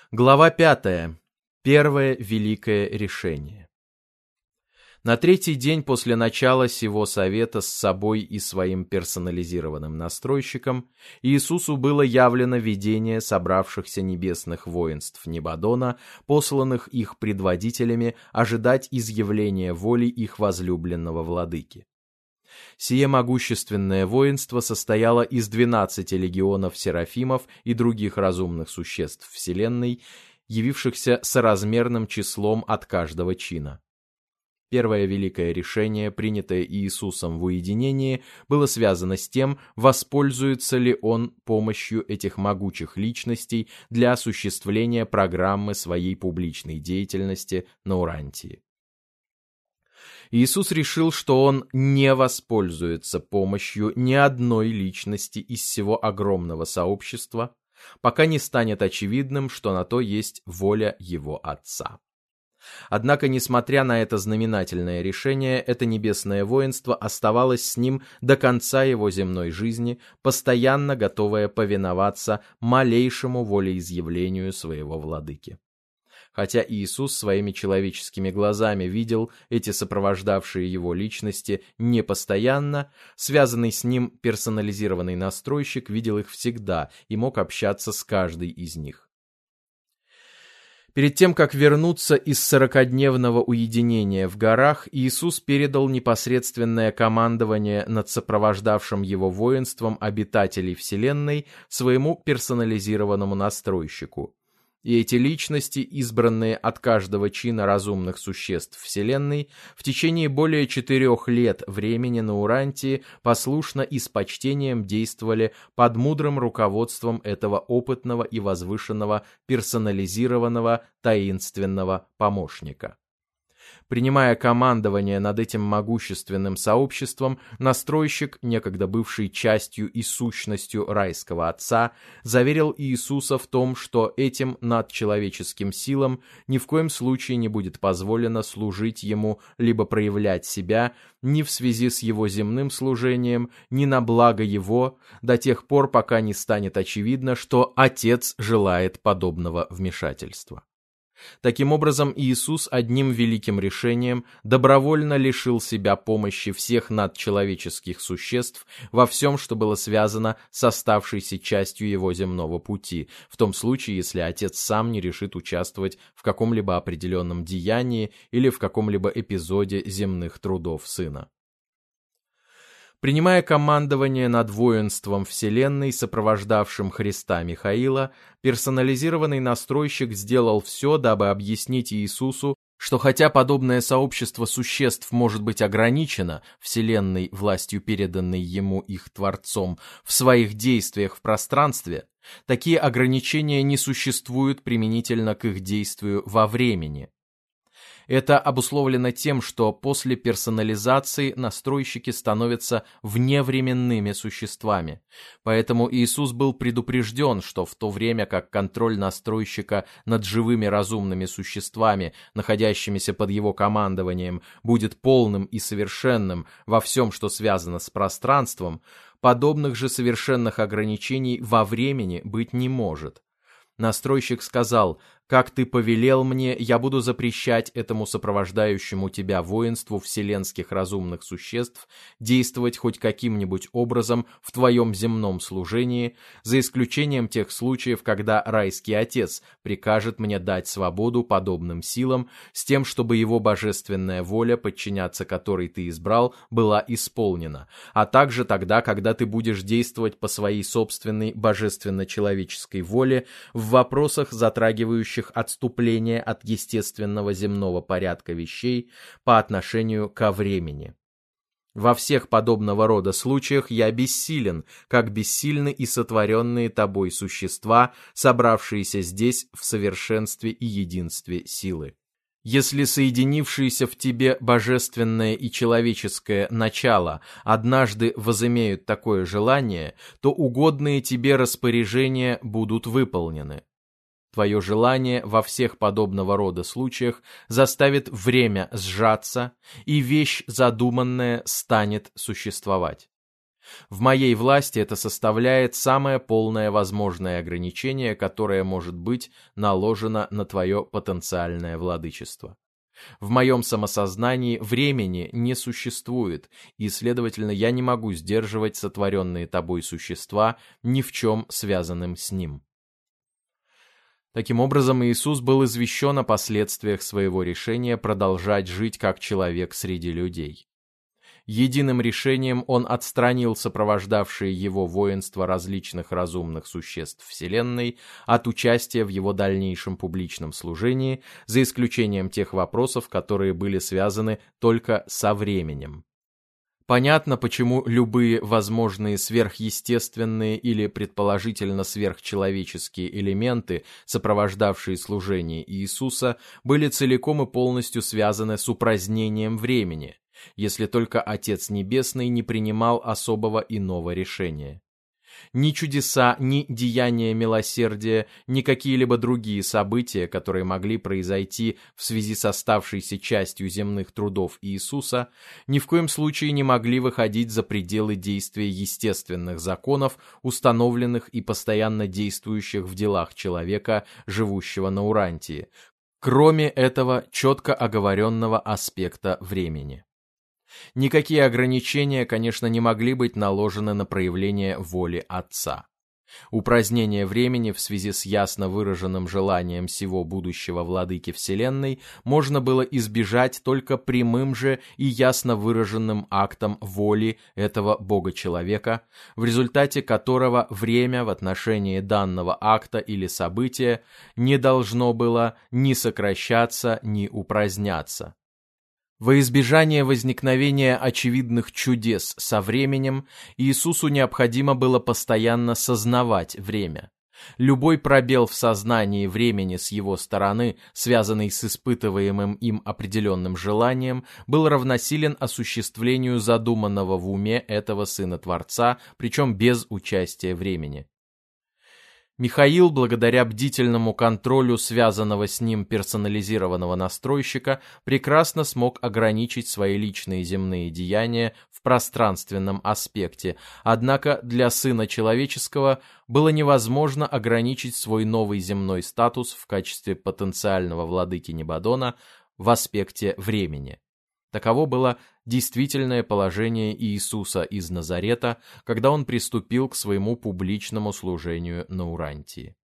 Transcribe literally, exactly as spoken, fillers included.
Глава пятая. Первое великое решение. На третий день после начала сего совета с собой и своим персонализированным настройщиком Иисусу было явлено видение собравшихся небесных воинств Небадона, посланных их предводителями ожидать изъявления воли их возлюбленного владыки. Сие могущественное воинство состояло из двенадцати легионов серафимов и других разумных существ Вселенной, явившихся соразмерным числом от каждого чина. Первое великое решение, принятое Иисусом в уединении, было связано с тем, воспользуется ли он помощью этих могучих личностей для осуществления программы своей публичной деятельности на Урантии. Иисус решил, что он не воспользуется помощью ни одной личности из всего огромного сообщества, пока не станет очевидным, что на то есть воля его Отца. Однако, несмотря на это знаменательное решение, это небесное воинство оставалось с ним до конца его земной жизни, постоянно готовое повиноваться малейшему волеизъявлению своего владыки. Хотя Иисус своими человеческими глазами видел эти сопровождавшие его личности непостоянно, связанный с ним персонализированный настройщик видел их всегда и мог общаться с каждой из них. Перед тем, как вернуться из сорокадневного уединения в горах, Иисус передал непосредственное командование над сопровождавшим его воинством обитателей Вселенной своему персонализированному настройщику. И эти личности, избранные от каждого чина разумных существ Вселенной, в течение более четырех лет времени на Урантии послушно и с почтением действовали под мудрым руководством этого опытного и возвышенного персонализированного таинственного помощника. Принимая командование над этим могущественным сообществом, настройщик, некогда бывший частью и сущностью райского Отца, заверил Иисуса в том, что этим надчеловеческим силам ни в коем случае не будет позволено служить ему либо проявлять себя ни в связи с его земным служением, ни на благо его, до тех пор, пока не станет очевидно, что Отец желает подобного вмешательства. Таким образом, Иисус одним великим решением добровольно лишил себя помощи всех надчеловеческих существ во всем, что было связано с оставшейся частью его земного пути, в том случае, если Отец сам не решит участвовать в каком-либо определенном деянии или в каком-либо эпизоде земных трудов Сына. Принимая командование над воинством Вселенной, сопровождавшим Христа Михаила, персонализированный настройщик сделал все, дабы объяснить Иисусу, что хотя подобное сообщество существ может быть ограничено Вселенной властью, переданной ему их Творцом, в своих действиях в пространстве, такие ограничения не существуют применительно к их действию во времени. Это обусловлено тем, что после персонализации настройщики становятся вневременными существами. Поэтому Иисус был предупрежден, что в то время как контроль настройщика над живыми разумными существами, находящимися под его командованием, будет полным и совершенным во всем, что связано с пространством, подобных же совершенных ограничений во времени быть не может. Настройщик сказал: «Как ты повелел мне, я буду запрещать этому сопровождающему тебя воинству вселенских разумных существ действовать хоть каким-нибудь образом в твоем земном служении, за исключением тех случаев, когда райский Отец прикажет мне дать свободу подобным силам, с тем, чтобы его божественная воля, подчиняться которой ты избрал, была исполнена, а также тогда, когда ты будешь действовать по своей собственной божественно-человеческой воле в вопросах, затрагивающих отступление от естественного земного порядка вещей по отношению ко времени. Во всех подобного рода случаях я бессилен, как бессильны и сотворенные тобой существа, собравшиеся здесь в совершенстве и единстве силы. Если соединившиеся в тебе божественное и человеческое начало однажды возымеют такое желание, то угодные тебе распоряжения будут выполнены. Твое желание во всех подобного рода случаях заставит время сжаться, и вещь задуманная станет существовать. В моей власти это составляет самое полное возможное ограничение, которое может быть наложено на твое потенциальное владычество. В моем самосознании времени не существует, и, следовательно, я не могу сдерживать сотворенные тобой существа ни в чем связанным с ним. Таким образом, Иисус был извещен о последствиях своего решения продолжать жить как человек среди людей. Единым решением он отстранил сопровождавшие его воинство различных разумных существ Вселенной от участия в его дальнейшем публичном служении, за исключением тех вопросов, которые были связаны только со временем. Понятно, почему любые возможные сверхъестественные или предположительно сверхчеловеческие элементы, сопровождавшие служение Иисуса, были целиком и полностью связаны с упразднением времени, если только Отец Небесный не принимал особого иного решения. Ни чудеса, ни деяния милосердия, ни какие-либо другие события, которые могли произойти в связи с оставшейся частью земных трудов Иисуса, ни в коем случае не могли выходить за пределы действия естественных законов, установленных и постоянно действующих в делах человека, живущего на Урантии, кроме этого четко оговоренного аспекта времени. Никакие ограничения, конечно, не могли быть наложены на проявление воли Отца. Упразднение времени в связи с ясно выраженным желанием сего будущего владыки Вселенной можно было избежать только прямым же и ясно выраженным актом воли этого Бога-человека, в результате которого время в отношении данного акта или события не должно было ни сокращаться, ни упраздняться. Во избежание возникновения очевидных чудес со временем, Иисусу необходимо было постоянно сознавать время. Любой пробел в сознании времени с его стороны, связанный с испытываемым им определенным желанием, был равносилен осуществлению задуманного в уме этого Сына Творца, причем без участия времени. Михаил, благодаря бдительному контролю связанного с ним персонализированного настройщика, прекрасно смог ограничить свои личные земные деяния в пространственном аспекте, однако для Сына Человеческого было невозможно ограничить свой новый земной статус в качестве потенциального владыки Небодона в аспекте времени. Таково было действительное положение Иисуса из Назарета, когда он приступил к своему публичному служению на Урантии.